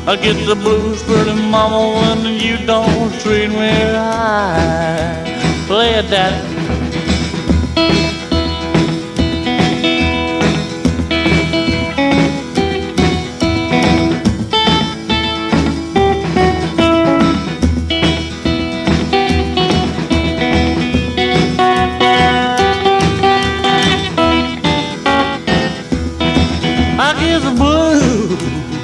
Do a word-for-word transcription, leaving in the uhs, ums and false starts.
I get the blues, pretty mama, when you don't treat me right. Play it, Daddy.